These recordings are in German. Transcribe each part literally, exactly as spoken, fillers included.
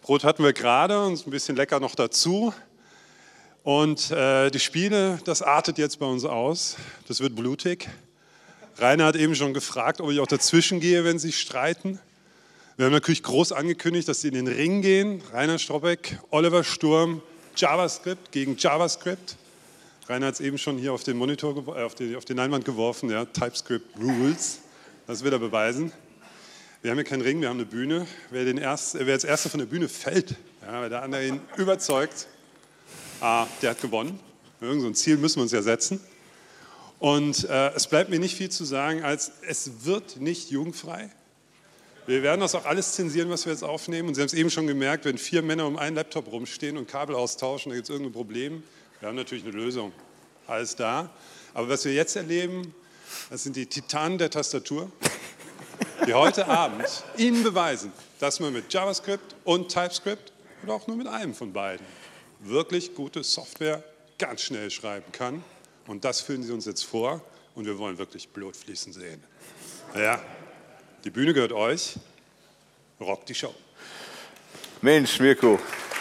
Brot hatten wir gerade und ein bisschen lecker noch dazu. Und äh, die Spiele, das artet jetzt bei uns aus. Das wird blutig. Rainer hat eben schon gefragt, ob ich auch dazwischen gehe, wenn sie streiten. Wir haben natürlich groß angekündigt, dass sie in den Ring gehen. Rainer Strobbeck, Oliver Sturm, JavaScript gegen JavaScript. Rainer hat es eben schon hier auf den Monitor, äh, auf, die, auf die Leinwand geworfen. Ja, TypeScript Rules. Das wird er beweisen. Wir haben hier keinen Ring, wir haben eine Bühne. Wer, den erst, wer als Erster von der Bühne fällt, ja, wer der andere ihn überzeugt, ah, der hat gewonnen. Irgend so ein Ziel müssen wir uns ja setzen. Und äh, es bleibt mir nicht viel zu sagen, als es wird nicht jugendfrei. Wir werden das auch alles zensieren, was wir jetzt aufnehmen. Und Sie haben es eben schon gemerkt, wenn vier Männer um einen Laptop rumstehen und Kabel austauschen, da gibt es irgendein Problem. Wir haben natürlich eine Lösung. Alles da. Aber was wir jetzt erleben, das sind die Titanen der Tastatur, die heute Abend Ihnen beweisen, dass man mit JavaScript und TypeScript oder auch nur mit einem von beiden wirklich gute Software ganz schnell schreiben kann. Und das führen Sie uns jetzt vor und wir wollen wirklich Blut fließen sehen. Ja, die Bühne gehört euch. Rockt die Show. Mensch, Mirko.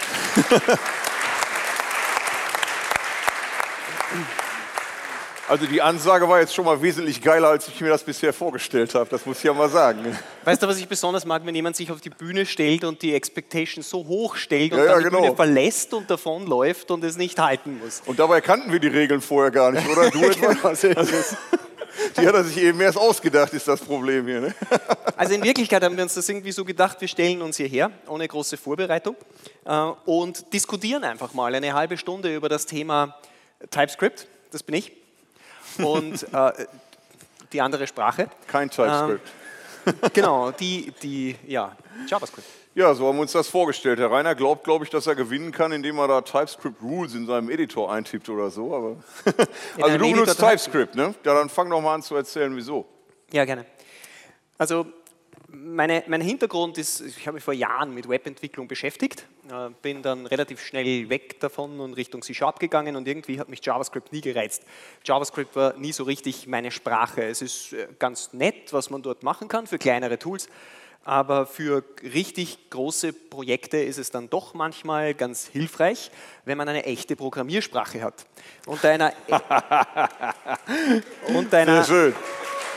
Also die Ansage war jetzt schon mal wesentlich geiler, als ich mir das bisher vorgestellt habe. Das muss ich ja mal sagen. Weißt du, was ich besonders mag, wenn jemand sich auf die Bühne stellt und die Expectation so hoch stellt und ja, dann ja, die genau. Bühne verlässt und davonläuft und es nicht halten muss. Und dabei kannten wir die Regeln vorher gar nicht, oder? Du etwa? Also, die hat er sich eben erst ausgedacht, ist das Problem hier. Ne? Also in Wirklichkeit haben wir uns das irgendwie so gedacht, wir stellen uns hierher, ohne große Vorbereitung, und diskutieren einfach mal eine halbe Stunde über das Thema TypeScript, das bin ich. Und äh, die andere Sprache. Kein TypeScript. Ähm, genau, die, die, ja, JavaScript. Ja, so haben wir uns das vorgestellt. Herr Rainer glaubt, glaube ich, dass er gewinnen kann, indem er da TypeScript Rules in seinem Editor eintippt oder so. Aber also du benutzt TypeScript, ne? Ja, dann fang doch mal an zu erzählen, wieso. Ja, gerne. Also meine, mein Hintergrund ist, ich habe mich vor Jahren mit Webentwicklung beschäftigt, äh, bin dann relativ schnell weg davon und Richtung C-Sharp gegangen und irgendwie hat mich JavaScript nie gereizt. JavaScript war nie so richtig meine Sprache. Es ist äh, ganz nett, was man dort machen kann für kleinere Tools, aber für richtig große Projekte ist es dann doch manchmal ganz hilfreich, wenn man eine echte Programmiersprache hat. Und einer, und einer Sehr schön.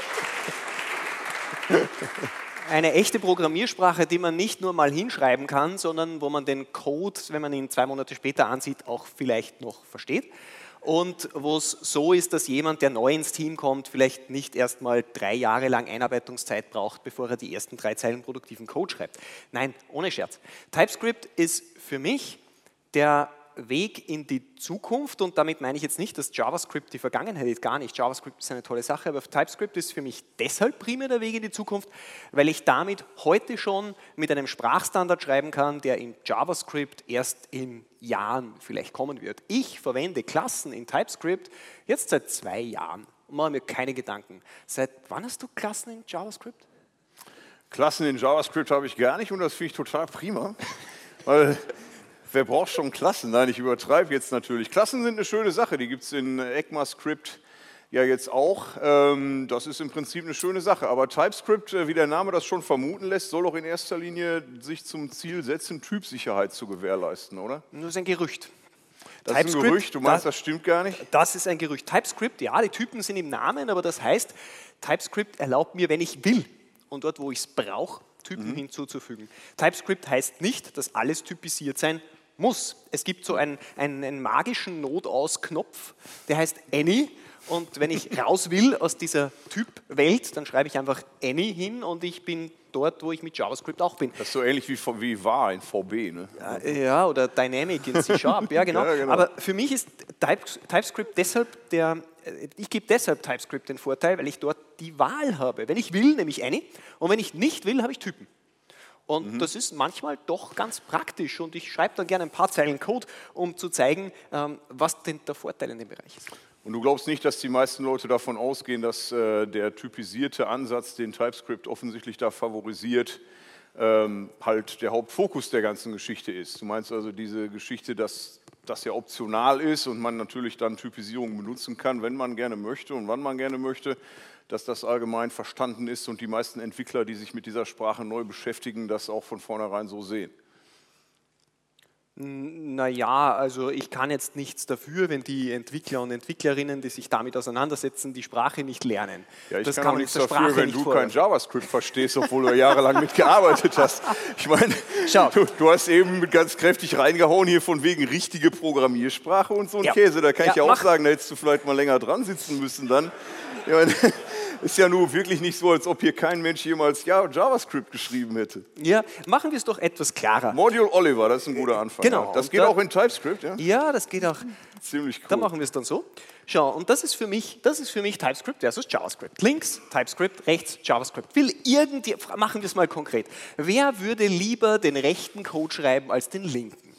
Eine echte Programmiersprache, die man nicht nur mal hinschreiben kann, sondern wo man den Code, wenn man ihn zwei Monate später ansieht, auch vielleicht noch versteht. Und wo es so ist, dass jemand, der neu ins Team kommt, vielleicht nicht erst mal drei Jahre lang Einarbeitungszeit braucht, bevor er die ersten drei Zeilen produktiven Code schreibt. Nein, ohne Scherz. TypeScript ist für mich der Weg in die Zukunft und damit meine ich jetzt nicht, dass JavaScript die Vergangenheit ist, gar nicht. JavaScript ist eine tolle Sache, aber TypeScript ist für mich deshalb primär der Weg in die Zukunft, weil ich damit heute schon mit einem Sprachstandard schreiben kann, der in JavaScript erst in Jahren vielleicht kommen wird. Ich verwende Klassen in TypeScript jetzt seit zwei Jahren und mache mir keine Gedanken. Seit wann hast du Klassen in JavaScript? Klassen in JavaScript habe ich gar nicht und das finde ich total prima, weil wer braucht schon Klassen? Nein, ich übertreibe jetzt natürlich. Klassen sind eine schöne Sache, die gibt es in ECMAScript ja jetzt auch. Das ist im Prinzip eine schöne Sache. Aber TypeScript, wie der Name das schon vermuten lässt, soll auch in erster Linie sich zum Ziel setzen, Typsicherheit zu gewährleisten, oder? Das ist ein Gerücht. Das ist ein Gerücht, du meinst, das stimmt gar nicht? Das ist ein Gerücht. TypeScript, ja, die Typen sind im Namen, aber das heißt, TypeScript erlaubt mir, wenn ich will und dort, wo ich es brauche, Typen mhm. hinzuzufügen. TypeScript heißt nicht, dass alles typisiert sein muss. Es gibt so einen, einen, einen magischen Notausknopf, der heißt Any. Und wenn ich raus will aus dieser Typwelt, dann schreibe ich einfach Any hin und ich bin dort, wo ich mit JavaScript auch bin. Das ist so ähnlich wie, wie var in V B, ne? Ja, oder Dynamic in C-Sharp, ja, genau. Ja, genau. Aber für mich ist TypeScript deshalb der, ich gebe deshalb TypeScript den Vorteil, weil ich dort die Wahl habe. Wenn ich will, nehme ich Any und wenn ich nicht will, habe ich Typen. Und mhm. das ist manchmal doch ganz praktisch und ich schreibe dann gerne ein paar Zeilen Code, um zu zeigen, was denn der Vorteil in dem Bereich ist. Und du glaubst nicht, dass die meisten Leute davon ausgehen, dass äh, der typisierte Ansatz, den TypeScript offensichtlich da favorisiert, ähm, halt der Hauptfokus der ganzen Geschichte ist. Du meinst also diese Geschichte, dass das ja optional ist und man natürlich dann Typisierung benutzen kann, wenn man gerne möchte und wann man gerne möchte, dass das allgemein verstanden ist und die meisten Entwickler, die sich mit dieser Sprache neu beschäftigen, das auch von vornherein so sehen. Naja, also ich kann jetzt nichts dafür, wenn die Entwickler und Entwicklerinnen, die sich damit auseinandersetzen, die Sprache nicht lernen. Ja, ich das kann, kann auch man nichts der dafür, Sprache wenn nicht du vorwerfen. kein JavaScript verstehst, obwohl du jahrelang mitgearbeitet hast. Ich meine, Schau. du, du hast eben ganz kräftig reingehauen hier von wegen richtige Programmiersprache und so ein Ja. Käse. Da kann Ja, ich ja auch mach. sagen, da hättest du vielleicht mal länger dran sitzen müssen dann. Ich meine, ist ja nun wirklich nicht so, als ob hier kein Mensch jemals ja, JavaScript geschrieben hätte. Ja, machen wir es doch etwas klarer. Module Oliver, das ist ein guter Anfang. Genau. Ja. Das Und geht da- auch in TypeScript, ja? Ja, das geht auch. Ziemlich cool. Dann machen wir es dann so. Schau, und das ist für mich, das ist für mich TypeScript versus JavaScript. Links TypeScript, rechts JavaScript. Will irgendwie, machen wir es mal konkret. Wer würde lieber den rechten Code schreiben als den linken?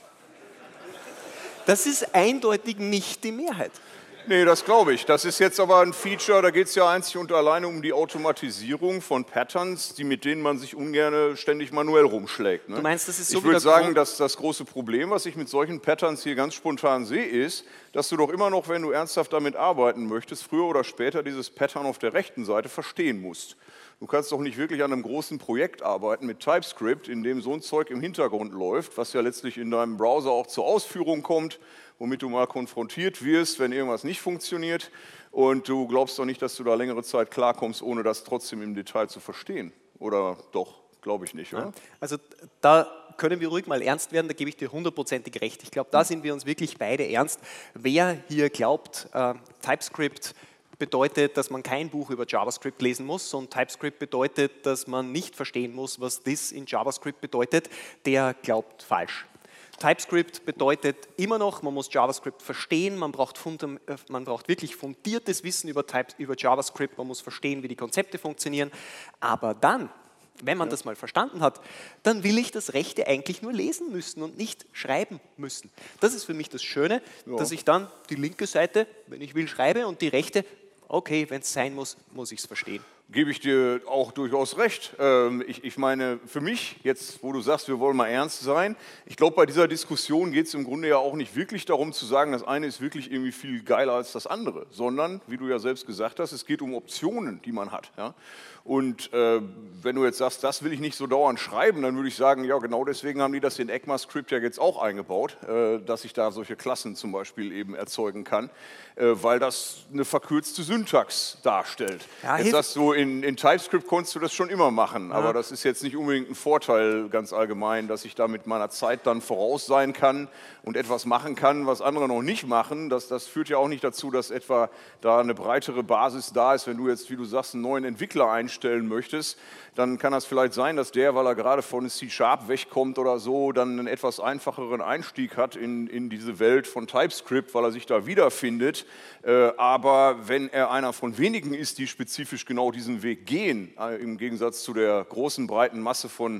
Das ist eindeutig nicht die Mehrheit. Nee, das glaube ich. Das ist jetzt aber ein Feature, da geht es ja einzig und alleine um die Automatisierung von Patterns, die, mit denen man sich ungern ständig manuell rumschlägt. Ne? Du meinst, das ist so Ich wie würde der sagen, Code- dass das große Problem, was ich mit solchen Patterns hier ganz spontan sehe, ist, dass du doch immer noch, wenn du ernsthaft damit arbeiten möchtest, früher oder später dieses Pattern auf der rechten Seite verstehen musst. Du kannst doch nicht wirklich an einem großen Projekt arbeiten mit TypeScript, in dem so ein Zeug im Hintergrund läuft, was ja letztlich in deinem Browser auch zur Ausführung kommt, womit du mal konfrontiert wirst, wenn irgendwas nicht funktioniert. Und du glaubst doch nicht, dass du da längere Zeit klarkommst, ohne das trotzdem im Detail zu verstehen. Oder doch? Glaube ich nicht, oder? Also da können wir ruhig mal ernst werden, da gebe ich dir hundertprozentig recht. Ich glaube, da sind wir uns wirklich beide ernst. Wer hier glaubt, äh, TypeScript bedeutet, dass man kein Buch über JavaScript lesen muss und TypeScript bedeutet, dass man nicht verstehen muss, was this in JavaScript bedeutet, der glaubt falsch. TypeScript bedeutet immer noch, man muss JavaScript verstehen, man braucht, fundam- äh, man braucht wirklich fundiertes Wissen über, Type, über JavaScript, man muss verstehen, wie die Konzepte funktionieren, aber dann, wenn man ja. das mal verstanden hat, dann will ich das Rechte eigentlich nur lesen müssen und nicht schreiben müssen. Das ist für mich das Schöne, ja. dass ich dann die linke Seite, wenn ich will, schreibe und die rechte, okay, wenn es sein muss, muss ich es verstehen. Gebe ich dir auch durchaus recht. Ähm, ich, ich meine, für mich, jetzt wo du sagst, wir wollen mal ernst sein, ich glaube, bei dieser Diskussion geht es im Grunde ja auch nicht wirklich darum zu sagen, das eine ist wirklich irgendwie viel geiler als das andere, sondern, wie du ja selbst gesagt hast, es geht um Optionen, die man hat. Ja? Und äh, wenn du jetzt sagst, das will ich nicht so dauernd schreiben, dann würde ich sagen, ja genau deswegen haben die das in ECMAScript ja jetzt auch eingebaut, äh, dass ich da solche Klassen zum Beispiel eben erzeugen kann, äh, weil das eine verkürzte Syntax darstellt. Ja, jetzt sagst du, in, in TypeScript konntest du das schon immer machen, aber ja. das ist jetzt nicht unbedingt ein Vorteil ganz allgemein, dass ich da mit meiner Zeit dann voraus sein kann und etwas machen kann, was andere noch nicht machen. Das, das führt ja auch nicht dazu, dass etwa da eine breitere Basis da ist, wenn du jetzt, wie du sagst, einen neuen Entwickler einstellen möchtest, dann kann das vielleicht sein, dass der, weil er gerade von C Sharp wegkommt oder so, dann einen etwas einfacheren Einstieg hat in, in diese Welt von TypeScript, weil er sich da wiederfindet. Äh, aber wenn er einer von wenigen ist, die spezifisch genau diesen Weg gehen, äh, im Gegensatz zu der großen, breiten Masse von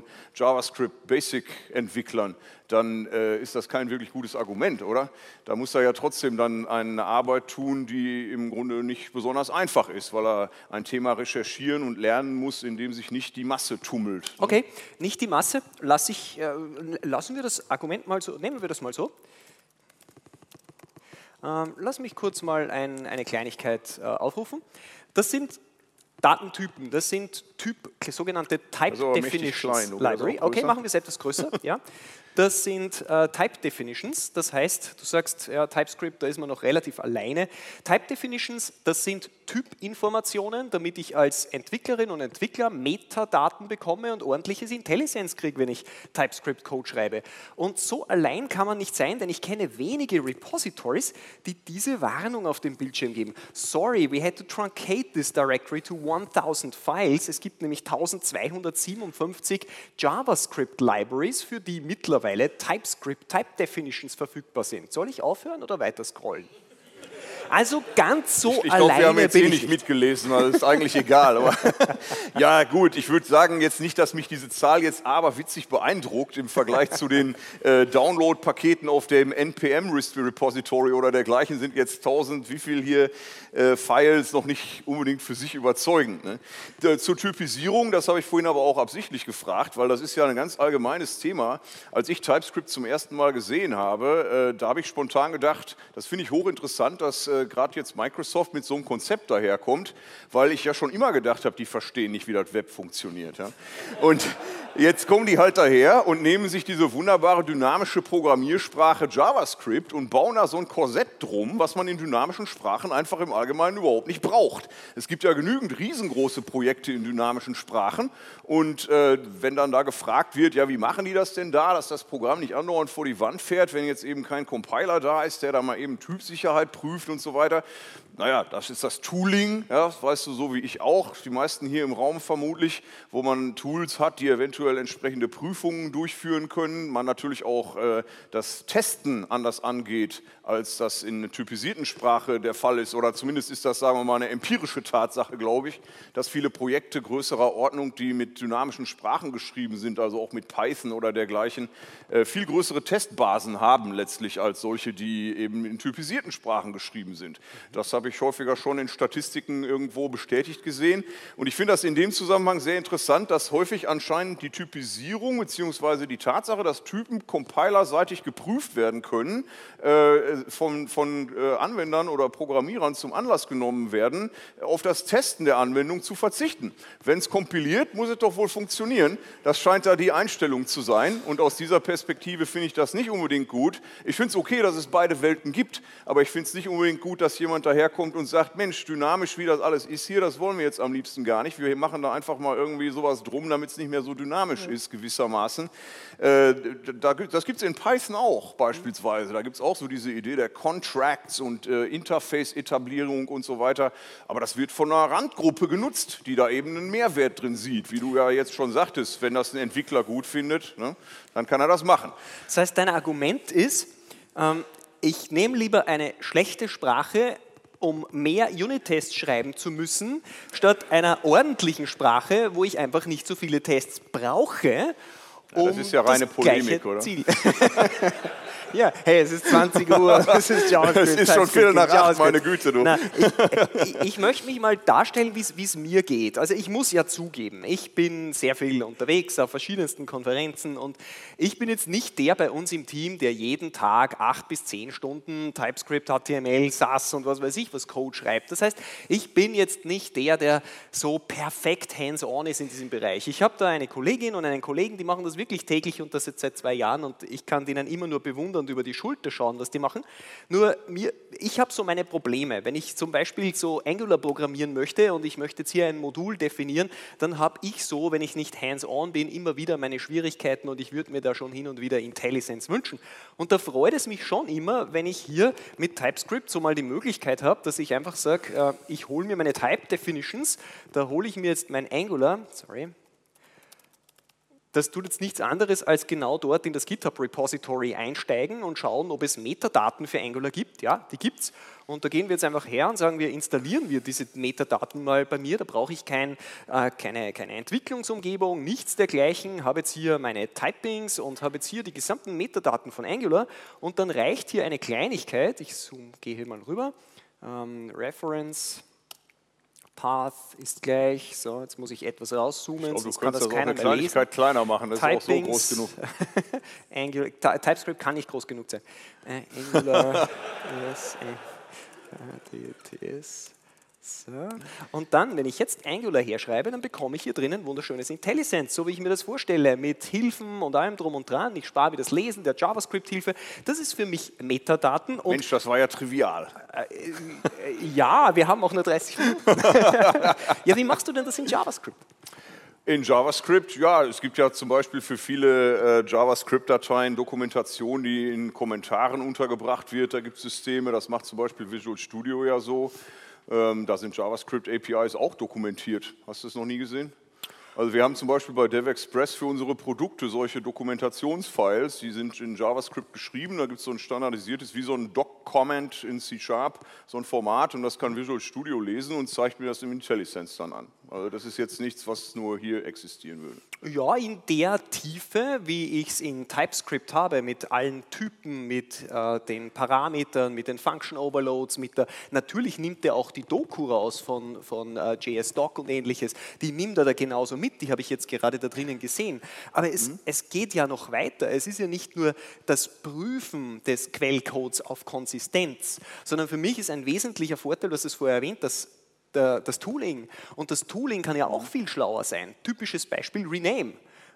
JavaScript-Basic-Entwicklern, dann äh, ist das kein wirklich gutes Argument, oder? Da muss er ja trotzdem dann eine Arbeit tun, die im Grunde nicht besonders einfach ist, weil er ein Thema recherchieren und lernen muss, in dem sich nicht die Masse tummelt. Okay, nicht die Masse. Lass ich, äh, lassen wir das Argument mal so, nehmen wir das mal so. Ähm, lass mich kurz mal ein, eine Kleinigkeit äh, aufrufen. Das sind Datentypen, das sind Typ, sogenannte Type Also aber mächtig Definitions klein, oder? Library. Also Okay, größer? machen wir es etwas größer. Ja. Das sind äh, Type Definitions, das heißt, du sagst, ja, TypeScript, da ist man noch relativ alleine. Type Definitions, das sind Typinformationen, damit ich als Entwicklerin und Entwickler Metadaten bekomme und ordentliches Intelligenz kriege, wenn ich TypeScript-Code schreibe. Und so allein kann man nicht sein, denn ich kenne wenige Repositories, die diese Warnung auf dem Bildschirm geben. Sorry, we had to truncate this directory to tausend Files. Es gibt nämlich eintausendzweihundertsiebenundfünfzig JavaScript-Libraries, für die mittlerweile TypeScript, Type Definitions verfügbar sind. Soll ich aufhören oder weiter scrollen? Also ganz so Ich, ich alleine glaube, wir haben jetzt bin eh ich nicht nicht. mitgelesen, also ist eigentlich egal. Aber ja gut, ich würde sagen jetzt nicht, dass mich diese Zahl jetzt aberwitzig beeindruckt im Vergleich zu den äh, Download-Paketen auf dem N P M-Repository oder dergleichen sind jetzt tausend, wie viel hier äh, Files noch nicht unbedingt für sich überzeugend. Ne? D- Zur Typisierung, das habe ich vorhin aber auch absichtlich gefragt, weil das ist ja ein ganz allgemeines Thema. Als ich TypeScript zum ersten Mal gesehen habe, äh, da habe ich spontan gedacht, das finde ich hochinteressant, dass äh, gerade jetzt Microsoft mit so einem Konzept daherkommt, weil ich ja schon immer gedacht habe, die verstehen nicht, wie das Web funktioniert. Ja? Und Jetzt kommen die halt daher und nehmen sich diese wunderbare dynamische Programmiersprache JavaScript und bauen da so ein Korsett drum, was man in dynamischen Sprachen einfach im Allgemeinen überhaupt nicht braucht. Es gibt ja genügend riesengroße Projekte in dynamischen Sprachen und äh, wenn dann da gefragt wird, ja, wie machen die das denn da, dass das Programm nicht andauernd vor die Wand fährt, wenn jetzt eben kein Compiler da ist, der da mal eben Typsicherheit prüft und so weiter. Naja, das ist das Tooling, ja, das weißt du so wie ich auch, die meisten hier im Raum vermutlich, wo man Tools hat, die eventuell entsprechende Prüfungen durchführen können, man natürlich auch äh, das Testen anders angeht, als das in einer typisierten Sprache der Fall ist, oder zumindest ist das, sagen wir mal, eine empirische Tatsache, glaube ich, dass viele Projekte größerer Ordnung, die mit dynamischen Sprachen geschrieben sind, also auch mit Python oder dergleichen, äh, viel größere Testbasen haben letztlich als solche, die eben in typisierten Sprachen geschrieben sind. Das habe ich häufiger schon in Statistiken irgendwo bestätigt gesehen. Und ich finde das in dem Zusammenhang sehr interessant, dass häufig anscheinend die Typisierung bzw. die Tatsache, dass Typen compilerseitig geprüft werden können, äh, von, von äh, Anwendern oder Programmierern zum Anlass genommen werden, auf das Testen der Anwendung zu verzichten. Wenn es kompiliert, muss es doch wohl funktionieren. Das scheint da die Einstellung zu sein. Und aus dieser Perspektive finde ich das nicht unbedingt gut. Ich finde es okay, dass es beide Welten gibt, aber ich finde es nicht unbedingt gut, dass jemand daherkommt und sagt, Mensch, dynamisch wie das alles ist hier, das wollen wir jetzt am liebsten gar nicht. Wir machen da einfach mal irgendwie sowas drum, damit es nicht mehr so dynamisch ist, gewissermaßen. Äh, da, das gibt es in Python auch beispielsweise. Da gibt es auch so diese Idee der Contracts und äh, Interface-Etablierung und so weiter. Aber das wird von einer Randgruppe genutzt, die da eben einen Mehrwert drin sieht. Wie du ja jetzt schon sagtest, wenn das ein Entwickler gut findet, ne, dann kann er das machen. Das heißt, dein Argument ist, ähm, ich nehme lieber eine schlechte Sprache, um mehr Unit-Tests schreiben zu müssen, statt einer ordentlichen Sprache, wo ich einfach nicht so viele Tests brauche, um ja, das ist ja reine das Polemik, gleiche oder? Ziel. Ja, hey, es ist zwanzig Uhr, es ist JavaScript. Es ist schon Viertel nach acht, meine Güte, du. Na, ich, ich, ich möchte mich mal darstellen, wie es mir geht. Also ich muss ja zugeben, ich bin sehr viel unterwegs auf verschiedensten Konferenzen und ich bin jetzt nicht der bei uns im Team, der jeden Tag acht bis zehn Stunden TypeScript, H T M L, Sass und was weiß ich was Code schreibt. Das heißt, ich bin jetzt nicht der, der so perfekt hands-on ist in diesem Bereich. Ich habe da eine Kollegin und einen Kollegen, die machen das wirklich täglich und das jetzt seit zwei Jahren und ich kann denen immer nur bewundern und über die Schulter schauen, was die machen. Nur mir, ich habe so meine Probleme. Wenn ich zum Beispiel so Angular programmieren möchte und ich möchte jetzt hier ein Modul definieren, dann habe ich so, wenn ich nicht hands-on bin, immer wieder meine Schwierigkeiten und ich würde mir da schon hin und wieder IntelliSense wünschen. Und da freut es mich schon immer, wenn ich hier mit TypeScript so mal die Möglichkeit habe, dass ich einfach sage, äh, ich hole mir meine Type Definitions, da hole ich mir jetzt mein Angular, sorry, das tut jetzt nichts anderes, als genau dort in das GitHub-Repository einsteigen und schauen, ob es Metadaten für Angular gibt. Ja, die gibt es. Und da gehen wir jetzt einfach her und sagen, wir installieren wir diese Metadaten mal bei mir. Da brauche ich kein, äh, keine, keine Entwicklungsumgebung, nichts dergleichen. Habe jetzt hier meine Typings und habe jetzt hier die gesamten Metadaten von Angular. Und dann reicht hier eine Kleinigkeit. Ich zoom, gehe hier mal rüber. Ähm, Reference. Path ist gleich, so, jetzt muss ich etwas rauszoomen, glaub, sonst du kann das das keiner auch eine mehr Kleinigkeit lesen. kleiner machen, das Typings, ist auch so groß genug. Angular, TypeScript kann nicht groß genug sein. Äh, Angular, yes, äh, T S, so. Und dann, wenn ich jetzt Angular herschreibe, dann bekomme ich hier drinnen wunderschönes IntelliSense, so wie ich mir das vorstelle, mit Hilfen und allem drum und dran. Ich spare mir das Lesen der JavaScript-Hilfe. Das ist für mich Metadaten. Und Mensch, das war ja trivial. Äh, äh, ja, wir haben auch nur dreißig Minuten. Ja, wie machst du denn das in JavaScript? In JavaScript, ja, es gibt ja zum Beispiel für viele äh, JavaScript-Dateien Dokumentation, die in Kommentaren untergebracht wird. Da gibt es Systeme, das macht zum Beispiel Visual Studio ja so. Ähm, da sind JavaScript-A P Is auch dokumentiert. Hast du das noch nie gesehen? Also wir haben zum Beispiel bei DevExpress für unsere Produkte solche Dokumentationsfiles, die sind in JavaScript geschrieben, da gibt es so ein standardisiertes, wie so ein Doc-Comment in C Sharp, so ein Format und das kann Visual Studio lesen und zeigt mir das im IntelliSense dann an. Also das ist jetzt nichts, was nur hier existieren würde. Ja, in der Tiefe, wie ich es in TypeScript habe, mit allen Typen, mit äh, den Parametern, mit den Function Overloads, mit der, natürlich nimmt er auch die Doku raus von, von äh, J S Doc und ähnliches, die nimmt er da genauso mit, die habe ich jetzt gerade da drinnen gesehen. Aber es, mhm. es geht ja noch weiter, es ist ja nicht nur das Prüfen des Quellcodes auf Konsistenz, sondern für mich ist ein wesentlicher Vorteil, du hast es vorher erwähnt, dass das Tooling. Und das Tooling kann ja auch viel schlauer sein. Typisches Beispiel Rename.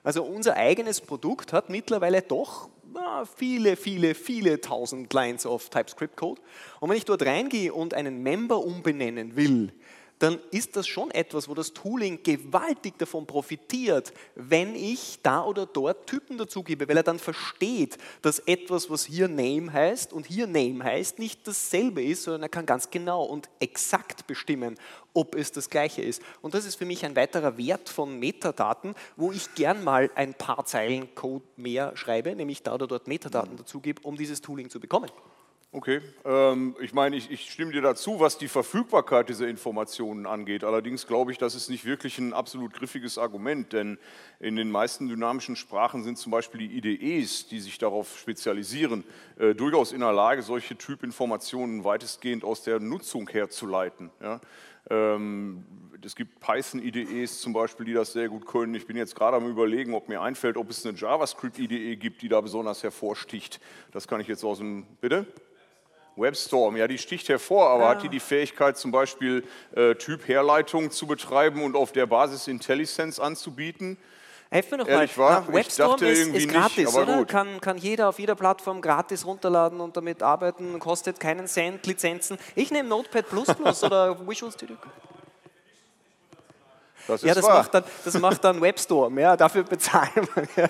Also unser eigenes Produkt hat mittlerweile doch na, viele, viele, viele tausend Lines of TypeScript-Code. Und wenn ich dort reingehe und einen Member umbenennen will, dann ist das schon etwas, wo das Tooling gewaltig davon profitiert, wenn ich da oder dort Typen dazugebe, weil er dann versteht, dass etwas, was hier Name heißt und hier Name heißt, nicht dasselbe ist, sondern er kann ganz genau und exakt bestimmen, ob es das Gleiche ist. Und das ist für mich ein weiterer Wert von Metadaten, wo ich gern mal ein paar Zeilen Code mehr schreibe, nämlich da oder dort Metadaten dazugebe, um dieses Tooling zu bekommen. Okay, ähm, ich meine, ich, ich stimme dir dazu, was die Verfügbarkeit dieser Informationen angeht. Allerdings glaube ich, das ist nicht wirklich ein absolut griffiges Argument, denn in den meisten dynamischen Sprachen sind zum Beispiel die I D Es, die sich darauf spezialisieren, äh, durchaus in der Lage, solche Typinformationen weitestgehend aus der Nutzung herzuleiten. Ja? Ähm, es gibt Python-I D Es zum Beispiel, die das sehr gut können. Ich bin jetzt gerade am Überlegen, ob mir einfällt, ob es eine JavaScript-I D E gibt, die da besonders hervorsticht. Das kann ich jetzt aus dem... Bitte? WebStorm, ja, die sticht hervor, aber ja. Hat die die Fähigkeit, zum Beispiel äh, Typ-Herleitung zu betreiben und auf der Basis IntelliSense anzubieten? Helfen wir noch Ehrlich mal. War, Na, WebStorm dachte ist, irgendwie ist gratis, nicht, aber oder? gut. Kann, kann jeder auf jeder Plattform gratis runterladen und damit arbeiten, kostet keinen Cent, Lizenzen. Ich nehme Notepad plus plus oder Visual Studio. Das ist ja, das wahr. macht, dann, das macht dann WebStorm, ja, dafür bezahlen wir.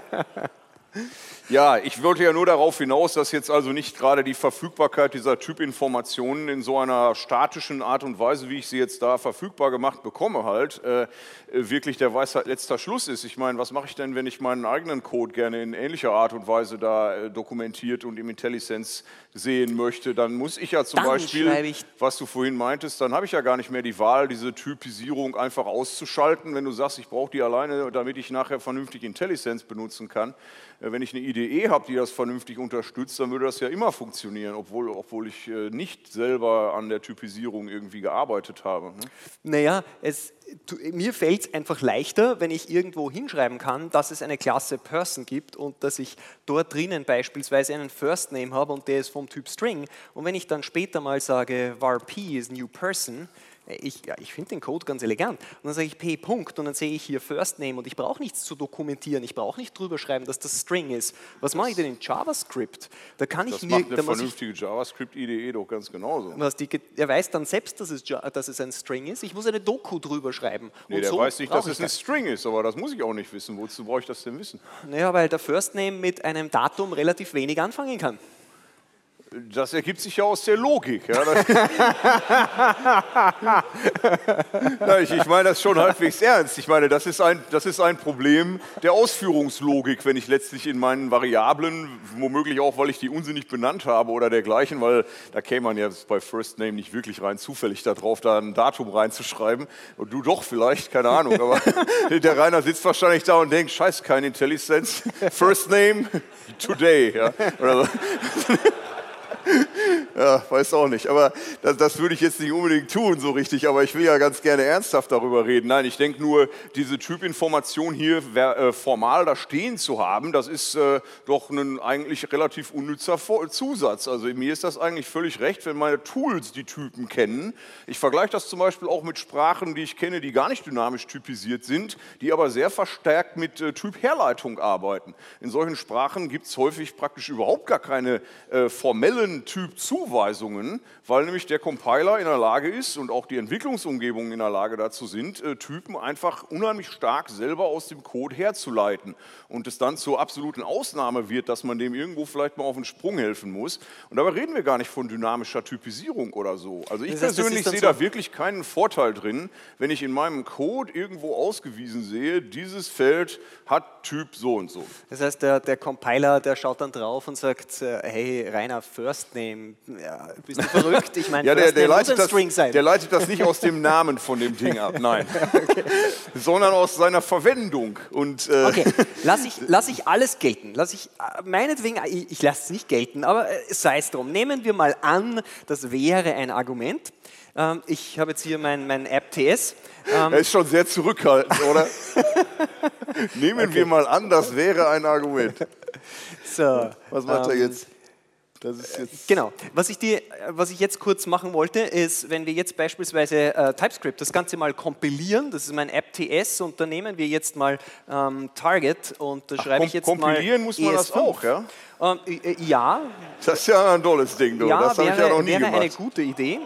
Ja, ich wollte ja nur darauf hinaus, dass jetzt also nicht gerade die Verfügbarkeit dieser Typinformationen in so einer statischen Art und Weise, wie ich sie jetzt da verfügbar gemacht bekomme, halt äh, wirklich der Weisheit letzter Schluss ist. Ich meine, was mache ich denn, wenn ich meinen eigenen Code gerne in ähnlicher Art und Weise da äh, dokumentiert und im IntelliSense sehen möchte? Dann muss ich ja zum dann Beispiel, was du vorhin meintest, dann habe ich ja gar nicht mehr die Wahl, diese Typisierung einfach auszuschalten. Wenn du sagst, ich brauche die alleine, damit ich nachher vernünftig IntelliSense benutzen kann. Äh, wenn ich eine I D E habe, die das vernünftig unterstützt, dann würde das ja immer funktionieren, obwohl, obwohl ich äh, nicht selber an der Typisierung irgendwie gearbeitet habe. Ne? Naja, es, mir fällt es einfach leichter, wenn ich irgendwo hinschreiben kann, dass es eine Klasse Person gibt und dass ich dort drinnen beispielsweise einen First Name habe und der ist vom Typ String. Und wenn ich dann später mal sage, var p is new person, ich, ja, ich finde den Code ganz elegant. Und dann sage ich p. Punkt und dann sehe ich hier First Name und ich brauche nichts zu dokumentieren. Ich brauche nicht drüber schreiben, dass das String ist. Was mache ich denn in JavaScript? Da kann ich das mir, macht eine da vernünftige JavaScript-I D E doch ganz genauso. Was die, er weiß dann selbst, dass es, dass es ein String ist. Ich muss eine Doku drüber schreiben. Nee, und der so weiß nicht, dass es ein das. String ist, aber das muss ich auch nicht wissen. Wozu brauche ich das denn wissen? Naja, weil der First Name mit einem Datum relativ wenig anfangen kann. Das ergibt sich ja aus der Logik. Ja. Nein, ich, ich meine das schon halbwegs ernst. Ich meine, das ist, ein, das ist ein Problem der Ausführungslogik, wenn ich letztlich in meinen Variablen, womöglich auch, weil ich die unsinnig benannt habe oder dergleichen, weil da käme man ja bei First Name nicht wirklich rein zufällig darauf, da ein Datum reinzuschreiben. Und du doch vielleicht, keine Ahnung. Aber der Rainer sitzt wahrscheinlich da und denkt, scheiße, kein IntelliSense. First Name, today. Ja. Oder so. Ja, weiß auch nicht, aber das, das würde ich jetzt nicht unbedingt tun, so richtig, aber ich will ja ganz gerne ernsthaft darüber reden. Nein, ich denke nur, diese Typinformation hier wer, äh, formal da stehen zu haben, das ist äh, doch ein eigentlich relativ unnützer Zusatz. Also mir ist das eigentlich völlig recht, wenn meine Tools die Typen kennen. Ich vergleiche das zum Beispiel auch mit Sprachen, die ich kenne, die gar nicht dynamisch typisiert sind, die aber sehr verstärkt mit äh, Typherleitung arbeiten. In solchen Sprachen gibt es häufig praktisch überhaupt gar keine äh, formellen Typzuweisungen, weil nämlich der Compiler in der Lage ist und auch die Entwicklungsumgebungen in der Lage dazu sind, äh, Typen einfach unheimlich stark selber aus dem Code herzuleiten und es dann zur absoluten Ausnahme wird, dass man dem irgendwo vielleicht mal auf den Sprung helfen muss. Und dabei reden wir gar nicht von dynamischer Typisierung oder so. Also ich das heißt, persönlich sehe so da wirklich keinen Vorteil drin, wenn ich in meinem Code irgendwo ausgewiesen sehe, dieses Feld hat Typ so und so. Das heißt, der, der Compiler, der schaut dann drauf und sagt, äh, hey Rainer, First Name, ja, bist du verrückt? Ich meine, ja, der, First der, Name leitet muss ein das, String sein. der leitet das nicht aus dem Namen von dem Ding ab, nein, okay. Sondern aus seiner Verwendung. Und, äh okay, lass ich, lass ich alles gelten. Lass ich, meinetwegen, ich, ich lasse es nicht gelten, aber sei es drum. Nehmen wir mal an, das wäre ein Argument. Ähm, ich habe jetzt hier mein, mein App-T S. Ähm, er ist schon sehr zurückhaltend, oder? Nehmen okay. wir mal an, das wäre ein Argument. So, was macht ähm, er jetzt? Das ist jetzt Genau. Was ich, die, was ich jetzt kurz machen wollte, ist, wenn wir jetzt beispielsweise äh, TypeScript das Ganze mal kompilieren, das ist mein app.ts und da nehmen wir jetzt mal ähm, Target und da Ach, schreibe ich jetzt kompilieren mal kompilieren muss man E S das fünf. auch, ja? Ähm, äh, ja, Das ist ja ein tolles Ding, du. ja das habe wäre, ich ja noch nie wäre gemacht. eine gute Idee.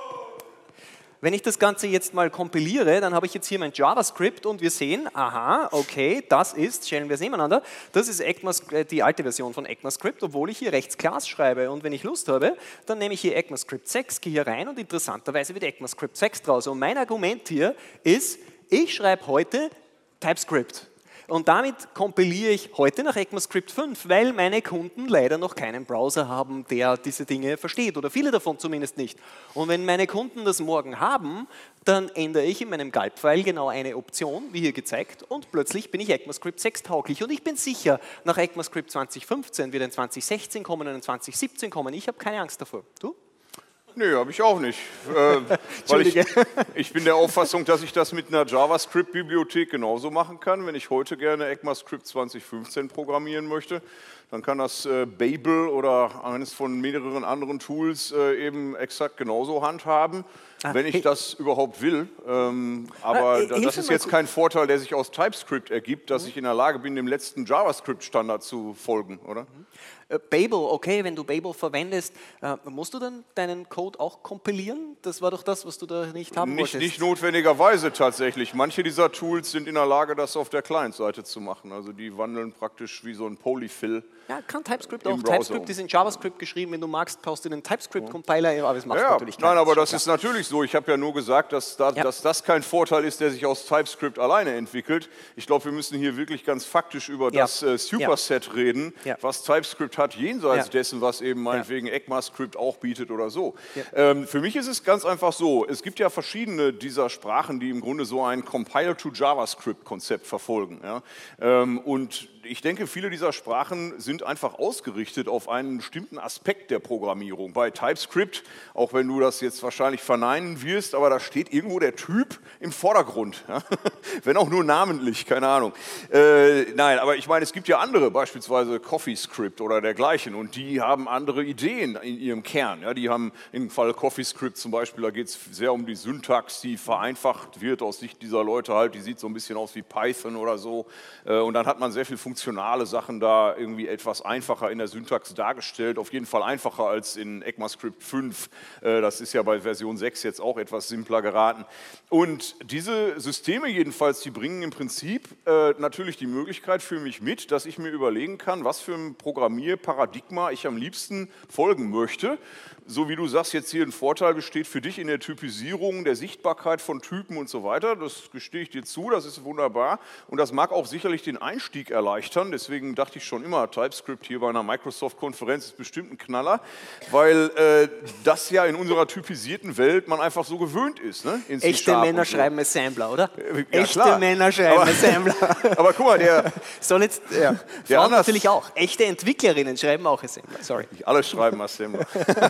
Wenn ich das Ganze jetzt mal kompiliere, dann habe ich jetzt hier mein JavaScript und wir sehen, aha, okay, das ist, stellen wir es nebeneinander, das ist ECMAScript, die alte Version von ECMAScript, obwohl ich hier rechts Class schreibe. Und wenn ich Lust habe, dann nehme ich hier ECMAScript sechs, gehe hier rein und interessanterweise wird ECMAScript sechs draus. Und mein Argument hier ist, ich schreibe heute TypeScript. Und damit kompiliere ich heute nach ECMAScript fünf, weil meine Kunden leider noch keinen Browser haben, der diese Dinge versteht oder viele davon zumindest nicht. Und wenn meine Kunden das morgen haben, dann ändere ich in meinem Gulp-File genau eine Option, wie hier gezeigt, und plötzlich bin ich ECMAScript sechs tauglich. Und ich bin sicher, nach ECMAScript zwanzig fünfzehn wird ein zwanzig sechzehn kommen und ein zwanzig siebzehn kommen. Ich habe keine Angst davor. Du? Nö, habe ich auch nicht. Äh, weil ich, ich bin der Auffassung, dass ich das mit einer JavaScript-Bibliothek genauso machen kann. Wenn ich heute gerne ECMAScript zwanzig fünfzehn programmieren möchte, dann kann das äh, Babel oder eines von mehreren anderen Tools äh, eben exakt genauso handhaben, ah, wenn ich hey. das überhaupt will. Ähm, aber ah, äh, das ist jetzt kein Vorteil, der sich aus TypeScript ergibt, dass mhm. ich in der Lage bin, dem letzten JavaScript-Standard zu folgen, oder? Mhm. Babel, okay, wenn du Babel verwendest, äh, musst du dann deinen Code auch kompilieren? Das war doch das, was du da nicht haben nicht, wolltest. Nicht notwendigerweise tatsächlich. Manche dieser Tools sind in der Lage, das auf der Client-Seite zu machen. Also die wandeln praktisch wie so ein Polyfill. Ja, kann TypeScript auch. TypeScript ist in JavaScript geschrieben. Wenn du magst, baust du den TypeScript-Compiler, aber das macht ja, natürlich Nein, aber das klar. ist natürlich so. Ich habe ja nur gesagt, dass, da, ja. dass das kein Vorteil ist, der sich aus TypeScript alleine entwickelt. Ich glaube, wir müssen hier wirklich ganz faktisch über ja. das äh, Superset ja. reden, ja. was TypeScript hat, jenseits ja. dessen, was eben meinetwegen ja. ECMAScript auch bietet oder so. Ja. Ähm, für mich ist es ganz einfach so, es gibt ja verschiedene dieser Sprachen, die im Grunde so ein Compile-to-JavaScript-Konzept verfolgen. Ja? Ähm, und ich denke, viele dieser Sprachen sind einfach ausgerichtet auf einen bestimmten Aspekt der Programmierung. Bei TypeScript, auch wenn du das jetzt wahrscheinlich verneinen wirst, aber da steht irgendwo der Typ im Vordergrund. Ja? Wenn auch nur namentlich, keine Ahnung. Äh, nein, aber ich meine, es gibt ja andere, beispielsweise CoffeeScript oder dergleichen, und die haben andere Ideen in ihrem Kern. Ja? Die haben im Fall CoffeeScript zum Beispiel, da geht es sehr um die Syntax, die vereinfacht wird aus Sicht dieser Leute halt, die sieht so ein bisschen aus wie Python oder so. Äh, und dann hat man sehr viel funktionale Sachen da irgendwie etwas einfacher in der Syntax dargestellt, auf jeden Fall einfacher als in ECMAScript fünf, das ist ja bei Version sechs jetzt auch etwas simpler geraten. Und diese Systeme jedenfalls, die bringen im Prinzip äh, natürlich die Möglichkeit für mich mit, dass ich mir überlegen kann, was für ein Programmierparadigma ich am liebsten folgen möchte. So wie du sagst, jetzt hier ein Vorteil besteht für dich in der Typisierung, der Sichtbarkeit von Typen und so weiter. Das gestehe ich dir zu, das ist wunderbar. Und das mag auch sicherlich den Einstieg erleichtern. Deswegen dachte ich schon immer, TypeScript hier bei einer Microsoft-Konferenz ist bestimmt ein Knaller, weil äh, das ja in unserer typisierten Welt man einfach so gewöhnt ist. Ne? Echte Männer so. schreiben Assembler, oder? Ja, Echte klar. Männer schreiben aber, Assembler. Aber guck mal, der... Soll jetzt, ja. der Frauen natürlich auch. Echte Entwicklerinnen schreiben auch Assembler, sorry. Alle schreiben Assembler.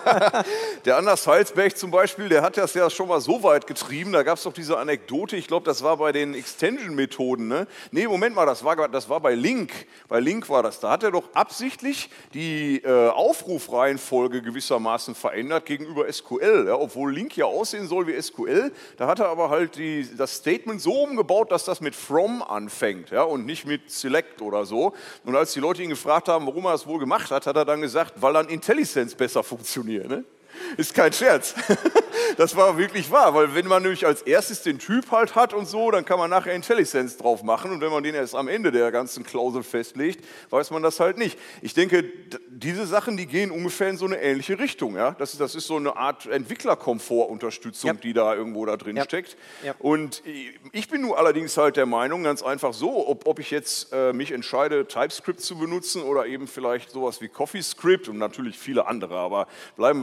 Der Anders Heilsberg zum Beispiel, der hat das ja schon mal so weit getrieben, da gab es doch diese Anekdote, ich glaube, das war bei den Extension-Methoden. Ne? Nee, Moment mal, das war, das war bei Link. Bei Link war das. Da hat er doch absichtlich die äh, Aufrufreihenfolge gewissermaßen verändert gegenüber S Q L. Ja? Obwohl Link ja aussehen soll wie S Q L, da hat er aber halt die, das Statement so umgebaut, dass das mit from anfängt, ja? Und nicht mit select oder so. Und als die Leute ihn gefragt haben, warum er das wohl gemacht hat, hat er dann gesagt, weil dann IntelliSense besser funktioniert. Ne? Ist kein Scherz. Das war wirklich wahr, weil wenn man nämlich als erstes den Typ halt hat und so, dann kann man nachher IntelliSense drauf machen und wenn man den erst am Ende der ganzen Klausel festlegt, weiß man das halt nicht. Ich denke, diese Sachen, die gehen ungefähr in so eine ähnliche Richtung. Ja? Das, das ist so eine Art Entwicklerkomfortunterstützung, yep. die da irgendwo da drin yep. steckt. Yep. Und ich bin nur allerdings halt der Meinung, ganz einfach so, ob, ob ich jetzt äh, mich entscheide, TypeScript zu benutzen oder eben vielleicht sowas wie CoffeeScript und natürlich viele andere, aber bleiben wir da mal bei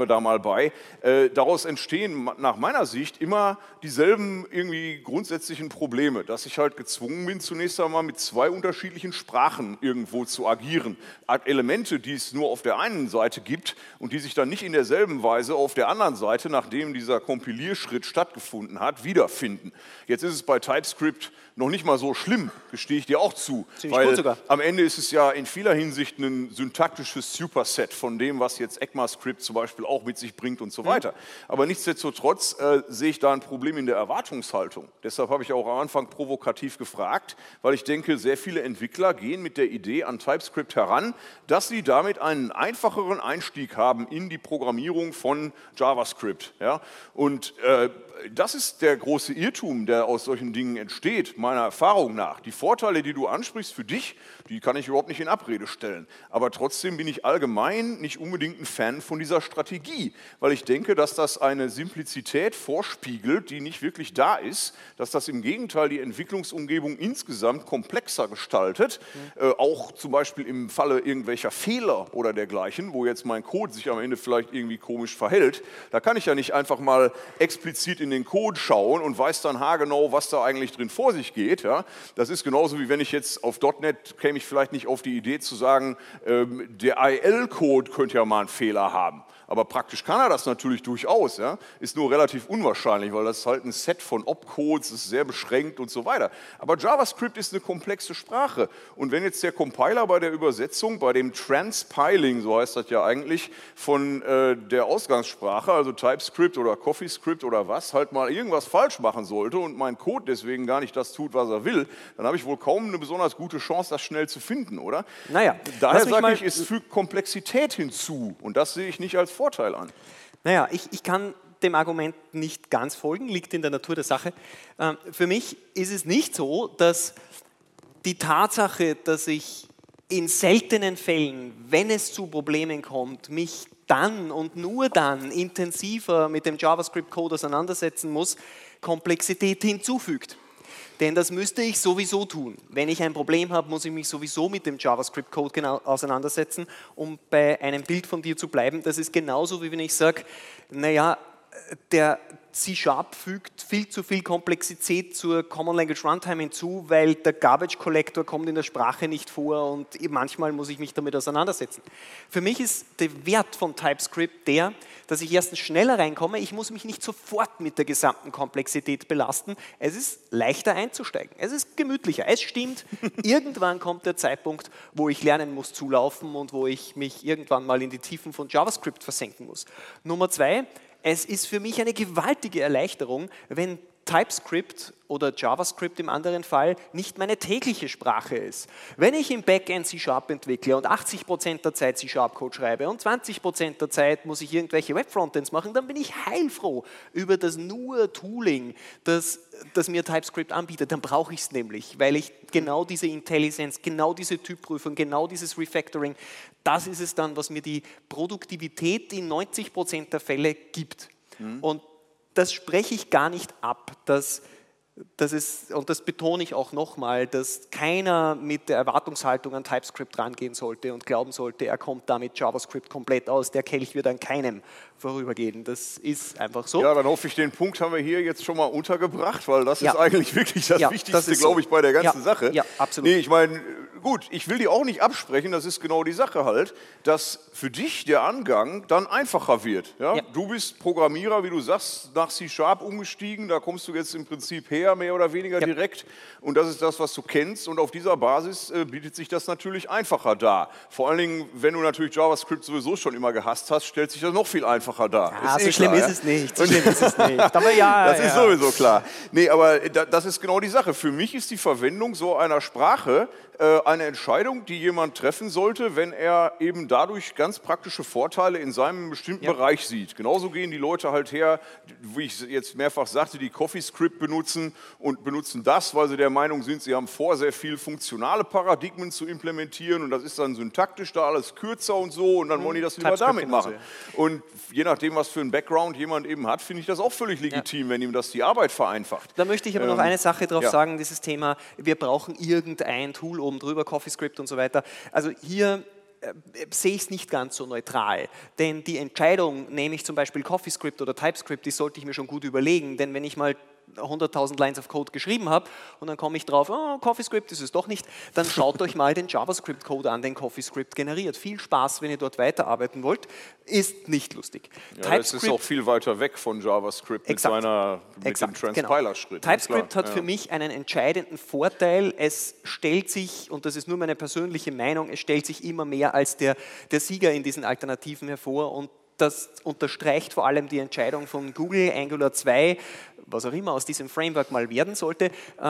dabei. Äh, daraus entstehen nach meiner Sicht immer dieselben irgendwie grundsätzlichen Probleme, dass ich halt gezwungen bin, zunächst einmal mit zwei unterschiedlichen Sprachen irgendwo zu agieren. Elemente, die es nur auf der einen Seite gibt und die sich dann nicht in derselben Weise auf der anderen Seite, nachdem dieser Kompilierschritt stattgefunden hat, wiederfinden. Jetzt ist es bei TypeScript noch nicht mal so schlimm, gestehe ich dir auch zu, Ziemlich weil gut sogar. am Ende ist es ja in vieler Hinsicht ein syntaktisches Superset von dem, was jetzt ECMAScript zum Beispiel auch mit sich bringt und so weiter. Aber nichtsdestotrotz äh, sehe ich da ein Problem in der Erwartungshaltung. Deshalb habe ich auch am Anfang provokativ gefragt, weil ich denke, sehr viele Entwickler gehen mit der Idee an TypeScript heran, dass sie damit einen einfacheren Einstieg haben in die Programmierung von JavaScript. Ja? Und äh, das ist der große Irrtum, der aus solchen Dingen entsteht, meiner Erfahrung nach. Die Vorteile, die du ansprichst für dich, die kann ich überhaupt nicht in Abrede stellen. Aber trotzdem bin ich allgemein nicht unbedingt ein Fan von dieser Strategie, weil ich denke, dass das eine Simplizität vorspiegelt, die nicht wirklich da ist, dass das im Gegenteil die Entwicklungsumgebung insgesamt komplexer gestaltet, mhm. äh, auch zum Beispiel im Falle irgendwelcher Fehler oder dergleichen, wo jetzt mein Code sich am Ende vielleicht irgendwie komisch verhält. Da kann ich ja nicht einfach mal explizit in den Code schauen und weiß dann haargenau, was da eigentlich drin vor sich geht. Ja? Das ist genauso wie wenn ich jetzt auf .NET käme ich vielleicht nicht auf die Idee zu sagen, ähm, der I L-Code könnte ja mal einen Fehler haben. Aber praktisch kann er das natürlich durchaus, ja? Ist nur relativ unwahrscheinlich, weil das halt ein Set von Opcodes ist, sehr beschränkt und so weiter. Aber JavaScript ist eine komplexe Sprache und wenn jetzt der Compiler bei der Übersetzung, bei dem Transpiling, so heißt das ja eigentlich, von äh, der Ausgangssprache, also TypeScript oder CoffeeScript oder was, halt mal irgendwas falsch machen sollte und mein Code deswegen gar nicht das tut, was er will, dann habe ich wohl kaum eine besonders gute Chance, das schnell zu finden, oder? Naja, daher sage ich, es fügt Komplexität hinzu und das sehe ich nicht als Vorteil an. Naja, ich, ich kann dem Argument nicht ganz folgen, liegt in der Natur der Sache. Ähm, für mich ist es nicht so, dass die Tatsache, dass ich in seltenen Fällen, wenn es zu Problemen kommt, mich dann und nur dann intensiver mit dem JavaScript-Code auseinandersetzen muss, Komplexität hinzufügt. Denn das müsste ich sowieso tun. Wenn ich ein Problem habe, muss ich mich sowieso mit dem JavaScript-Code genau auseinandersetzen, um bei einem Bild von dir zu bleiben. Das ist genauso, wie wenn ich sage, naja, der C-Sharp fügt viel zu viel Komplexität zur Common Language Runtime hinzu, weil der Garbage Collector kommt in der Sprache nicht vor und manchmal muss ich mich damit auseinandersetzen. Für mich ist der Wert von TypeScript der, dass ich erstens schneller reinkomme, ich muss mich nicht sofort mit der gesamten Komplexität belasten, es ist leichter einzusteigen, es ist gemütlicher, es stimmt, irgendwann kommt der Zeitpunkt, wo ich lernen muss zu laufen und wo ich mich irgendwann mal in die Tiefen von JavaScript versenken muss. Nummer zwei, es ist für mich eine gewaltige Erleichterung, wenn TypeScript oder JavaScript im anderen Fall nicht meine tägliche Sprache ist. Wenn ich im Backend C-Sharp entwickle und achtzig Prozent der Zeit C-Sharp-Code schreibe und zwanzig Prozent der Zeit muss ich irgendwelche Web-Frontends machen, dann bin ich heilfroh über das nur Tooling, das, das mir TypeScript anbietet. Dann brauche ich es nämlich, weil ich genau diese IntelliSense, genau diese Typprüfung, genau dieses Refactoring, das ist es dann, was mir die Produktivität in neunzig Prozent der Fälle gibt. Mhm. Und das spreche ich gar nicht ab, dass, dass es, und das betone ich auch nochmal, dass keiner mit der Erwartungshaltung an TypeScript rangehen sollte und glauben sollte, er kommt damit JavaScript komplett aus, der Kelch wird an keinem vorübergehen. Das ist einfach so. Ja, dann hoffe ich, den Punkt haben wir hier jetzt schon mal untergebracht, weil das ja. ist eigentlich wirklich das ja, Wichtigste, das glaube so. ich, bei der ganzen ja, Sache. Ja, absolut. Nee, ich meine, gut, ich will dir auch nicht absprechen, das ist genau die Sache halt, dass für dich der Angang dann einfacher wird. Ja? Ja. Du bist Programmierer, wie du sagst, nach C-Sharp umgestiegen, da kommst du jetzt im Prinzip her, mehr oder weniger ja. direkt. Und das ist das, was du kennst. Und auf dieser Basis äh, bietet sich das natürlich einfacher dar. Vor allen Dingen, wenn du natürlich JavaScript sowieso schon immer gehasst hast, stellt sich das noch viel einfacher dar. Ja, ist so eh schlimm klar, ist ja? es nicht. So schlimm ist es nicht. Aber ja, das ja. ist sowieso klar. Nee, aber das ist genau die Sache. Für mich ist die Verwendung so einer Sprache äh, eine Entscheidung, die jemand treffen sollte, wenn er eben dadurch ganz praktische Vorteile in seinem bestimmten ja. Bereich sieht. Genauso gehen die Leute halt her, wie ich jetzt mehrfach sagte, die CoffeeScript benutzen und benutzen das, weil sie der Meinung sind, sie haben vor, sehr viel funktionale Paradigmen zu implementieren und das ist dann syntaktisch da alles kürzer und so und dann wollen die das lieber damit machen. Und je nachdem, was für ein Background jemand eben hat, finde ich das auch völlig legitim, ja. wenn ihm das die Arbeit vereinfacht. Da möchte ich aber ähm, noch eine Sache drauf ja. sagen, dieses Thema, wir brauchen irgendein Tool oben drüber, CoffeeScript und so weiter. Also hier sehe ich es nicht ganz so neutral. Denn die Entscheidung, nehme ich zum Beispiel CoffeeScript oder TypeScript, die sollte ich mir schon gut überlegen. Denn wenn ich mal hunderttausend Lines of Code geschrieben habe und dann komme ich drauf, oh, CoffeeScript ist es doch nicht, dann schaut euch mal den JavaScript-Code an, den CoffeeScript generiert. Viel Spaß, wenn ihr dort weiterarbeiten wollt. Ist nicht lustig. Ja, das ist auch viel weiter weg von JavaScript mit, seiner, mit Exakt, dem Transpiler-Schritt. Genau. TypeScript klar, hat ja. für mich einen entscheidenden Vorteil. Es stellt sich, und das ist nur meine persönliche Meinung, es stellt sich immer mehr als der, der Sieger in diesen Alternativen hervor und das unterstreicht vor allem die Entscheidung von Google, Angular zwei, was auch immer aus diesem Framework mal werden sollte,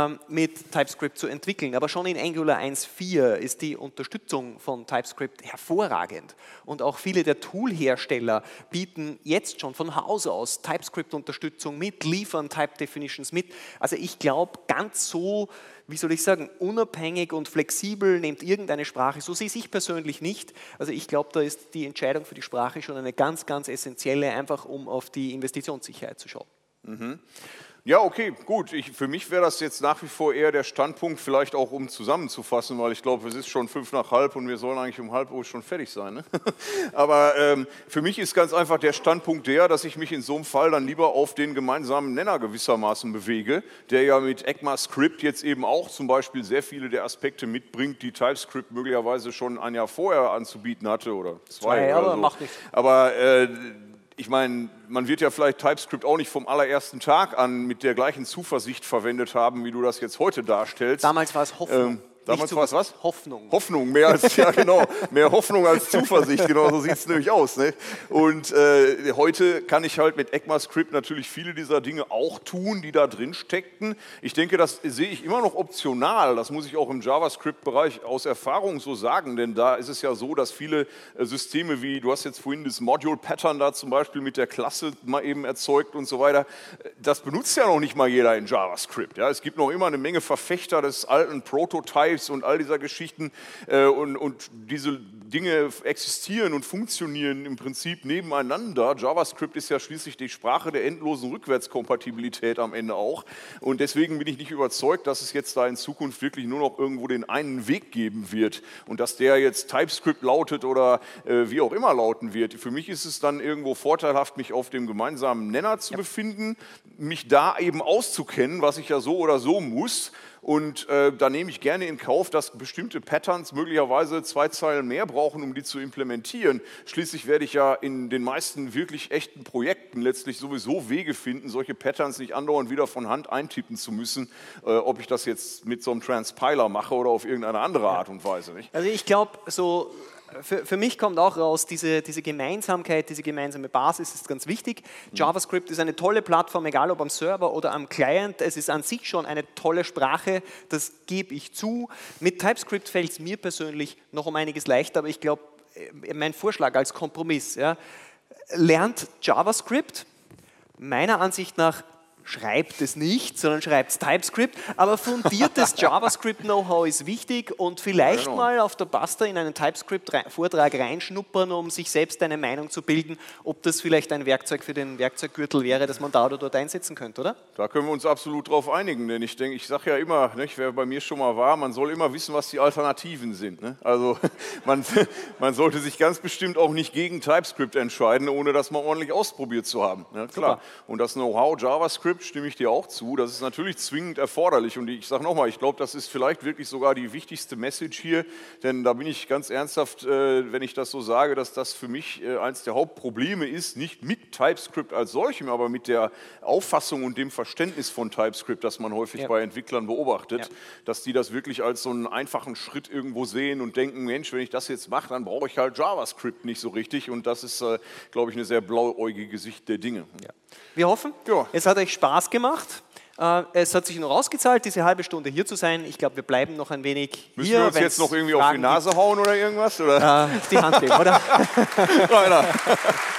mit TypeScript zu entwickeln. Aber schon in Angular eins Punkt vier ist die Unterstützung von TypeScript hervorragend. Und auch viele der Toolhersteller bieten jetzt schon von Haus aus TypeScript-Unterstützung mit, liefern Type-Definitions mit. Also ich glaube, ganz so, wie soll ich sagen, unabhängig und flexibel nehmt irgendeine Sprache, so sehe ich persönlich nicht. Also ich glaube, da ist die Entscheidung für die Sprache schon eine ganz, ganz essentielle, einfach um auf die Investitionssicherheit zu schauen. Mhm. Ja, okay, gut. Ich, für mich wäre das jetzt nach wie vor eher der Standpunkt, vielleicht auch um zusammenzufassen, weil ich glaube, es ist schon fünf nach halb und wir sollen eigentlich um halb Uhr schon fertig sein. Ne? Aber ähm, für mich ist ganz einfach der Standpunkt der, dass ich mich in so einem Fall dann lieber auf den gemeinsamen Nenner gewissermaßen bewege, der ja mit ECMAScript jetzt eben auch zum Beispiel sehr viele der Aspekte mitbringt, die TypeScript möglicherweise schon ein Jahr vorher anzubieten hatte oder zwei. Zwei, oder aber so. macht nichts. Aber äh, ich meine, man wird ja vielleicht TypeScript auch nicht vom allerersten Tag an mit der gleichen Zuversicht verwendet haben, wie du das jetzt heute darstellst. Damals war es Hoffnung. Ähm, damals war es was? Hoffnung. Hoffnung, mehr als, ja genau, mehr Hoffnung als Zuversicht, genau so sieht es nämlich aus. Ne? Und äh, heute kann ich halt mit ECMAScript natürlich viele dieser Dinge auch tun, die da drin steckten. Ich denke, das sehe ich immer noch optional, das muss ich auch im JavaScript-Bereich aus Erfahrung so sagen, denn da ist es ja so, dass viele äh, Systeme wie, du hast jetzt vorhin das Module-Pattern da zum Beispiel mit der Klasse mal eben erzeugt und so weiter, das benutzt ja noch nicht mal jeder in JavaScript. Ja? Es gibt noch immer eine Menge Verfechter des alten Prototypes und all dieser Geschichten äh, und, und diese Dinge existieren und funktionieren im Prinzip nebeneinander. JavaScript ist ja schließlich die Sprache der endlosen Rückwärtskompatibilität am Ende auch und deswegen bin ich nicht überzeugt, dass es jetzt da in Zukunft wirklich nur noch irgendwo den einen Weg geben wird und dass der jetzt TypeScript lautet oder äh, wie auch immer lauten wird. Für mich ist es dann irgendwo vorteilhaft, mich auf dem gemeinsamen Nenner zu ja. befinden, mich da eben auszukennen, was ich ja so oder so muss. Und äh, da nehme ich gerne in Kauf, dass bestimmte Patterns möglicherweise zwei Zeilen mehr brauchen, um die zu implementieren. Schließlich werde ich ja in den meisten wirklich echten Projekten letztlich sowieso Wege finden, solche Patterns nicht andauernd wieder von Hand eintippen zu müssen, äh, ob ich das jetzt mit so einem Transpiler mache oder auf irgendeine andere Art und Weise. Nicht? Also ich glaube, so Für, für mich kommt auch raus, diese, diese Gemeinsamkeit, diese gemeinsame Basis ist ganz wichtig. JavaScript ist eine tolle Plattform, egal ob am Server oder am Client. Es ist an sich schon eine tolle Sprache, das gebe ich zu. Mit TypeScript fällt es mir persönlich noch um einiges leichter, aber ich glaube, mein Vorschlag als Kompromiss, ja, lernt JavaScript, meiner Ansicht nach schreibt es nicht, sondern schreibt TypeScript, aber fundiertes JavaScript-Know-how ist wichtig und vielleicht ja, genau. mal auf der Basta in einen TypeScript-Vortrag reinschnuppern, um sich selbst eine Meinung zu bilden, ob das vielleicht ein Werkzeug für den Werkzeuggürtel wäre, das man da oder dort einsetzen könnte, oder? Da können wir uns absolut drauf einigen, denn ich denke, ich sage ja immer, nicht, wer bei mir schon mal war, man soll immer wissen, was die Alternativen sind. Ne? Also man, man sollte sich ganz bestimmt auch nicht gegen TypeScript entscheiden, ohne das mal ordentlich ausprobiert zu haben. Ne? Klar. Super. Und das Know-how JavaScript stimme ich dir auch zu. Das ist natürlich zwingend erforderlich und ich sage nochmal, ich glaube, das ist vielleicht wirklich sogar die wichtigste Message hier, denn da bin ich ganz ernsthaft, äh, wenn ich das so sage, dass das für mich äh, eines der Hauptprobleme ist, nicht mit TypeScript als solchem, aber mit der Auffassung und dem Verständnis von TypeScript, das man häufig ja. bei Entwicklern beobachtet, ja. dass die das wirklich als so einen einfachen Schritt irgendwo sehen und denken, Mensch, wenn ich das jetzt mache, dann brauche ich halt JavaScript nicht so richtig und das ist, äh, glaube ich, eine sehr blauäugige Sicht der Dinge. Ja. Wir hoffen, ja. es hat euch Spaß gemacht. Es hat sich noch ausgezahlt, diese halbe Stunde hier zu sein. Ich glaube, wir bleiben noch ein wenig Müssen hier. Müssen wir uns jetzt noch irgendwie Fragen auf die Nase gibt. hauen oder irgendwas? Oder? Äh, die Hand geben, oder?